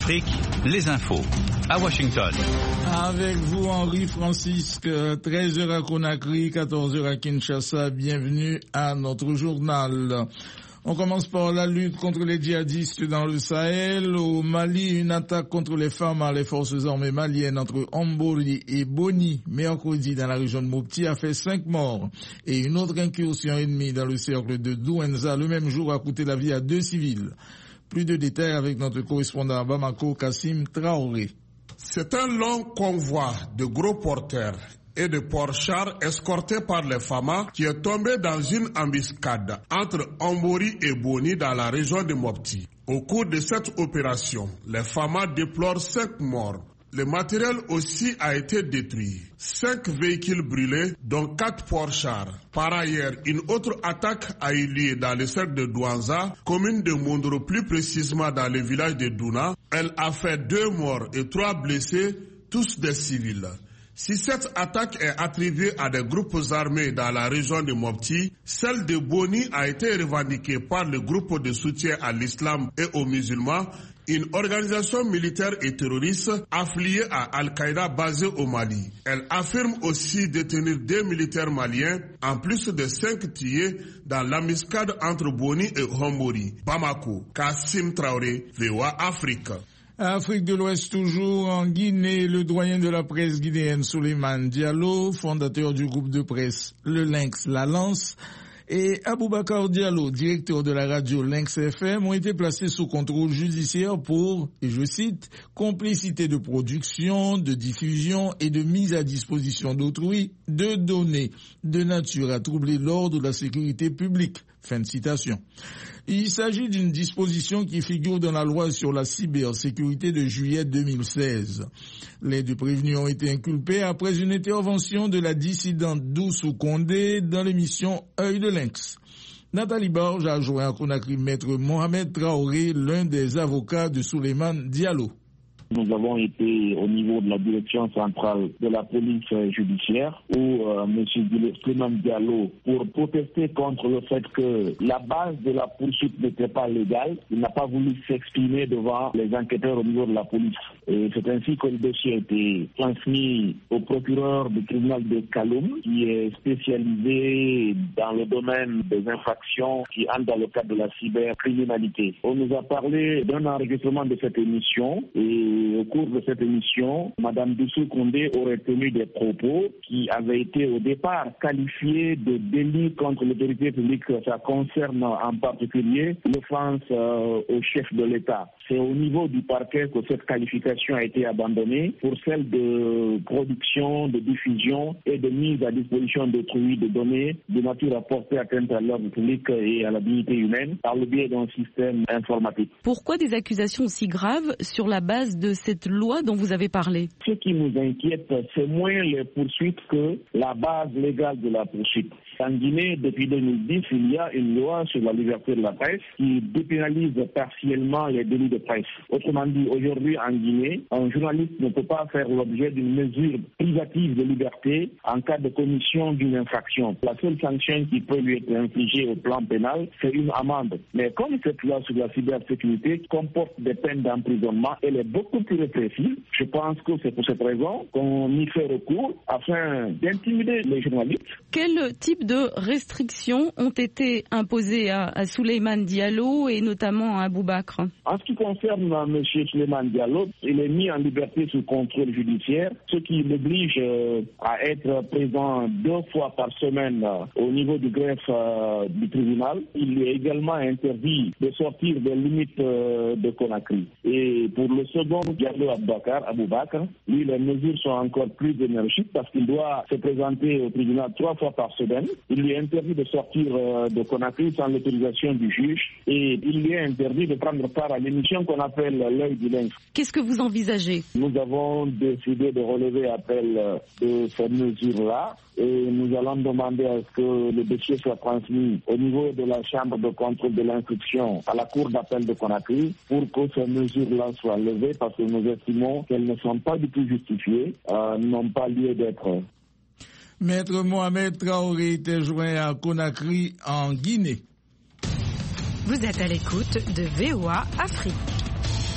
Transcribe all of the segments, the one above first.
Afrique, les infos à Washington. Avec vous, Henri Francisque, 13h à Conakry, 14h à Kinshasa. Bienvenue à notre journal. On commence par la lutte contre les djihadistes dans le Sahel. Au Mali, une attaque contre les femmes par les forces armées maliennes entre Ambori et Boni, mercredi dans la région de Mopti, a fait 5 morts. Et une autre incursion ennemie dans le cercle de Douenza le même jour a coûté la vie à 2 civils. Plus de détails avec notre correspondant à Bamako, Kassim Traoré. C'est un long convoi de gros porteurs et de ports-chars escortés par les FAMA qui est tombé dans une embuscade entre Ambori et Boni dans la région de Mopti. Au cours de cette opération, les FAMA déplorent 5 morts. Le matériel aussi a été détruit. 5 véhicules brûlés, dont 4 ports-chars. Par ailleurs, une autre attaque a eu lieu dans le cercle de Douenza, commune de Mondro, plus précisément dans le village de Douna. Elle a fait 2 morts et 3 blessés, tous des civils. Si cette attaque est attribuée à des groupes armés dans la région de Mopti, celle de Boni a été revendiquée par le groupe de soutien à l'islam et aux musulmans, une organisation militaire et terroriste affiliée à Al-Qaïda basée au Mali. Elle affirme aussi détenir 2 militaires maliens, en plus de 5 tués dans l'embuscade entre Boni et Hombori. Bamako, Kassim Traoré, VOA Afrique. Afrique de l'Ouest toujours, en Guinée, le doyen de la presse guinéenne Souleymane Diallo, fondateur du groupe de presse Le Lynx La Lance, et Aboubacar Diallo, directeur de la radio Lynx FM, ont été placés sous contrôle judiciaire pour, et je cite, complicité de production, de diffusion et de mise à disposition d'autrui de données de nature à troubler l'ordre de la sécurité publique. Fin de citation. Il s'agit d'une disposition qui figure dans la loi sur la cybersécurité de juillet 2016. Les 2 prévenus ont été inculpés après une intervention de la dissidente Doussou Condé dans l'émission Œil de Lynx. Nathalie Barge a joint à Conakry maître Mohamed Traoré, l'un des avocats de Souleymane Diallo. Nous avons été au niveau de la direction centrale de la police judiciaire où M. Souleymane Diallo, pour protester contre le fait que la base de la poursuite n'était pas légale, il n'a pas voulu s'exprimer devant les enquêteurs au niveau de la police. Et c'est ainsi que le dossier a été transmis au procureur du tribunal de Kaloum, qui est spécialisé dans le domaine des infractions qui entrent dans le cadre de la cybercriminalité. On nous a parlé d'un enregistrement de cette émission et au cours de cette émission, Mme Doussou Condé aurait tenu des propos qui avaient été au départ qualifiés de délit contre l'autorité publique. Ça concerne en particulier l'offense au chef de l'État. C'est au niveau du parquet que cette qualification a été abandonnée pour celle de production, de diffusion et de mise à disposition d'autrui de données de nature à porter atteinte à l'ordre public et à la dignité humaine par le biais d'un système informatique. Pourquoi des accusations aussi graves sur la base de cette loi dont vous avez parlé? Ce qui nous inquiète, c'est moins les poursuites que la base légale de la poursuite. En Guinée, depuis 2010, il y a une loi sur la liberté de la presse qui dépénalise partiellement les délits de presse. Autrement dit, aujourd'hui en Guinée, un journaliste ne peut pas faire l'objet d'une mesure privative de liberté en cas de commission d'une infraction. La seule sanction qui peut lui être infligée au plan pénal, c'est une amende. Mais comme cette loi sur la cybersécurité comporte des peines d'emprisonnement, elle est beaucoup plus répressive. Je pense que c'est pour cette raison qu'on y fait recours afin d'intimider les journalistes. Quel type de restrictions ont été imposées à Souleymane Diallo et notamment à Aboubakr? En ce qui concerne M. Souleymane Diallo, il est mis en liberté sous contrôle judiciaire, ce qui l'oblige à être présent 2 fois par semaine au niveau du greffe du tribunal. Il lui est également interdit de sortir des limites de Conakry. Et pour le second, Diallo Aboubakr, lui, les mesures sont encore plus énergiques parce qu'il doit se présenter au tribunal 3 fois par semaine. Il lui est interdit de sortir de Conakry sans l'autorisation du juge et il lui est interdit de prendre part à l'émission qu'on appelle l'œil du lynx. Qu'est-ce que vous envisagez? Nous avons décidé de relever appel de ces mesures-là et nous allons demander à ce que le dossier soit transmis au niveau de la chambre de contrôle de l'instruction à la cour d'appel de Conakry pour que ces mesures-là soient levées parce que nous estimons qu'elles ne sont pas du tout justifiées, n'ont pas lieu d'être. Maître Mohamed Traoré était joint à Conakry en Guinée. Vous êtes à l'écoute de VOA Afrique.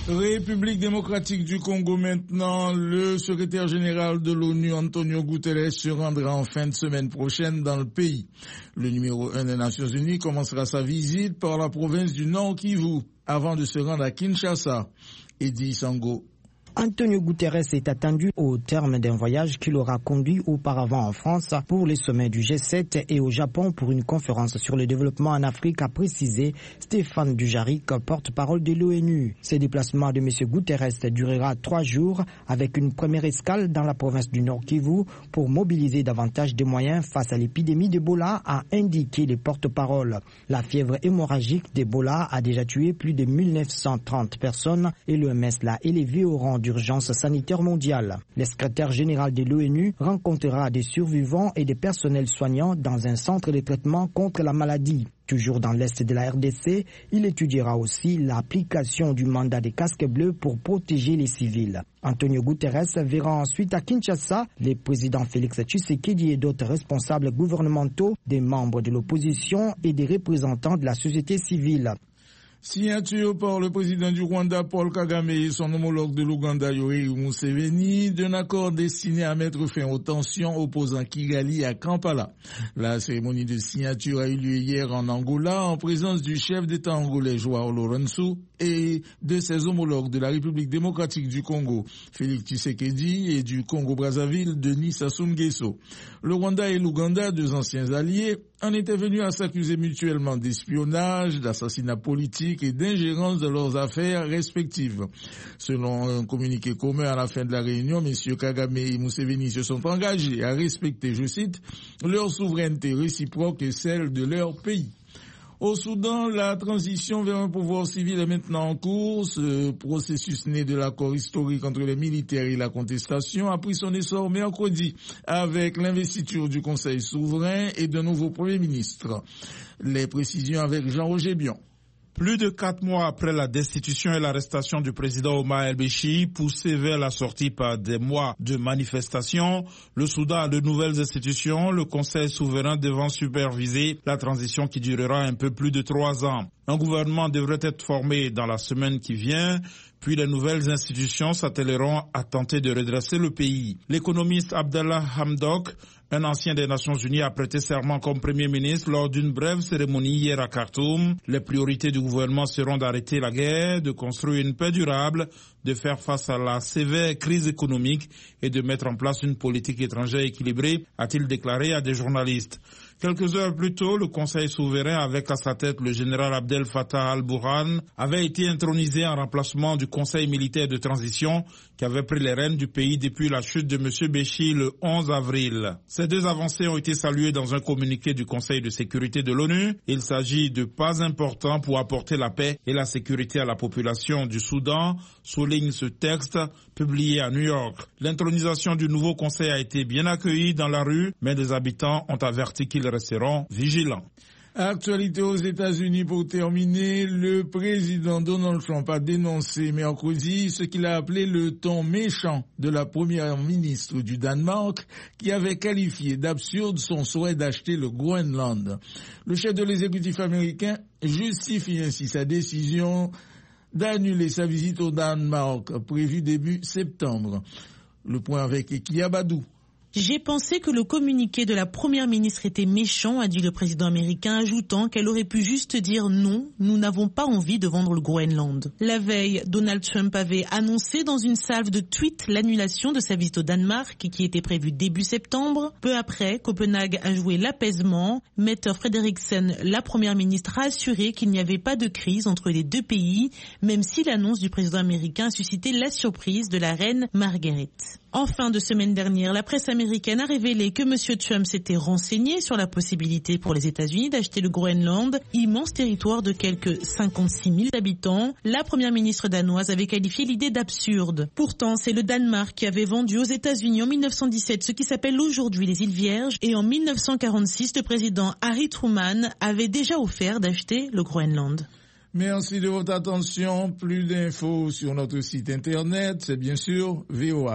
République démocratique du Congo maintenant, le secrétaire général de l'ONU, Antonio Guterres, se rendra en fin de semaine prochaine dans le pays. Le numéro 1 des Nations Unies commencera sa visite par la province du Nord Kivu, avant de se rendre à Kinshasa. Eddy Sango. Antonio Guterres est attendu au terme d'un voyage qu'il aura conduit auparavant en France pour les sommets du G7 et au Japon pour une conférence sur le développement en Afrique, a précisé Stéphane Dujarric, porte-parole de l'ONU. Ce déplacement de M. Guterres durera 3 jours avec une première escale dans la province du Nord Kivu pour mobiliser davantage de moyens face à l'épidémie d'Ebola, a indiqué les porte-paroles. La fièvre hémorragique d'Ebola a déjà tué plus de 1930 personnes et l'OMS l'a élevé au rang d'urgence sanitaire mondiale. Le secrétaire général de l'ONU rencontrera des survivants et des personnels soignants dans un centre de traitement contre la maladie. Toujours dans l'est de la RDC, il étudiera aussi l'application du mandat des casques bleus pour protéger les civils. Antonio Guterres verra ensuite à Kinshasa les présidents Félix Tshisekedi et d'autres responsables gouvernementaux, des membres de l'opposition et des représentants de la société civile. Signature par le président du Rwanda, Paul Kagame, et son homologue de l'Ouganda, Yoweri Museveni, d'un accord destiné à mettre fin aux tensions opposant Kigali à Kampala. La cérémonie de signature a eu lieu hier en Angola, en présence du chef d'État angolais Joao Lourenço et de ses homologues de la République démocratique du Congo, Félix Tshisekedi, et du Congo-Brazzaville, Denis Sassou Nguesso. Le Rwanda et l'Ouganda, deux anciens alliés, en étaient venus à s'accuser mutuellement d'espionnage, d'assassinat politique et d'ingérence dans leurs affaires respectives. Selon un communiqué commun à la fin de la réunion, messieurs Kagame et Museveni se sont engagés à respecter, je cite, leur souveraineté réciproque et celle de leur pays. Au Soudan, la transition vers un pouvoir civil est maintenant en cours. Ce processus né de l'accord historique entre les militaires et la contestation a pris son essor mercredi avec l'investiture du Conseil souverain et d'un nouveau Premier ministre. Les précisions avec Jean-Roger Bion. Plus de 4 mois après la destitution et l'arrestation du président Omar el-Béchir, poussé vers la sortie par des mois de manifestations, le Soudan a de nouvelles institutions, le Conseil souverain devant superviser la transition qui durera un peu plus de 3 ans. Un gouvernement devrait être formé dans la semaine qui vient, puis les nouvelles institutions s'attelleront à tenter de redresser le pays. L'économiste Abdallah Hamdok, un ancien des Nations Unies, a prêté serment comme Premier ministre lors d'une brève cérémonie hier à Khartoum. Les priorités du gouvernement seront d'arrêter la guerre, de construire une paix durable, de faire face à la sévère crise économique et de mettre en place une politique étrangère équilibrée, a-t-il déclaré à des journalistes. Quelques heures plus tôt, le Conseil souverain, avec à sa tête le général Abdel Fattah al-Burhan, avait été intronisé en remplacement du Conseil militaire de transition qui avait pris les rênes du pays depuis la chute de M. Béchir le 11 avril. Ces deux avancées ont été saluées dans un communiqué du Conseil de sécurité de l'ONU. Il s'agit de pas importants pour apporter la paix et la sécurité à la population du Soudan, souligne ce texte publié à New York. L'intronisation du nouveau Conseil a été bien accueillie dans la rue, mais les habitants ont averti qu'ils resteront vigilants. Actualité aux États-Unis pour terminer, le président Donald Trump a dénoncé mercredi ce qu'il a appelé le ton méchant de la première ministre du Danemark qui avait qualifié d'absurde son souhait d'acheter le Groenland. Le chef de l'exécutif américain justifie ainsi sa décision d'annuler sa visite au Danemark prévue début septembre. Le point avec Eki Abadou. J'ai pensé que le communiqué de la première ministre était méchant, a dit le président américain, ajoutant qu'elle aurait pu juste dire non, nous n'avons pas envie de vendre le Groenland. La veille, Donald Trump avait annoncé dans une salve de tweets l'annulation de sa visite au Danemark qui était prévue début septembre. Peu après, Copenhague a joué l'apaisement. Mette Frederiksen, la première ministre, a assuré qu'il n'y avait pas de crise entre les deux pays, même si l'annonce du président américain a suscité la surprise de la reine Margaret. En fin de semaine dernière, la presse américaine a révélé que M. Trump s'était renseigné sur la possibilité pour les États-Unis d'acheter le Groenland, immense territoire de quelques 56 000 habitants. La première ministre danoise avait qualifié l'idée d'absurde. Pourtant, c'est le Danemark qui avait vendu aux États-Unis en 1917 ce qui s'appelle aujourd'hui les îles Vierges, et en 1946, le président Harry Truman avait déjà offert d'acheter le Groenland. Merci de votre attention. Plus d'infos sur notre site internet, c'est bien sûr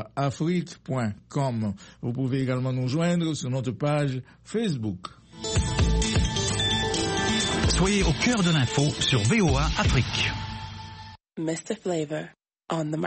voaafrique.com. Vous pouvez également nous joindre sur notre page Facebook. Soyez au cœur de l'info sur VOA Afrique. Mr. Flavor. on the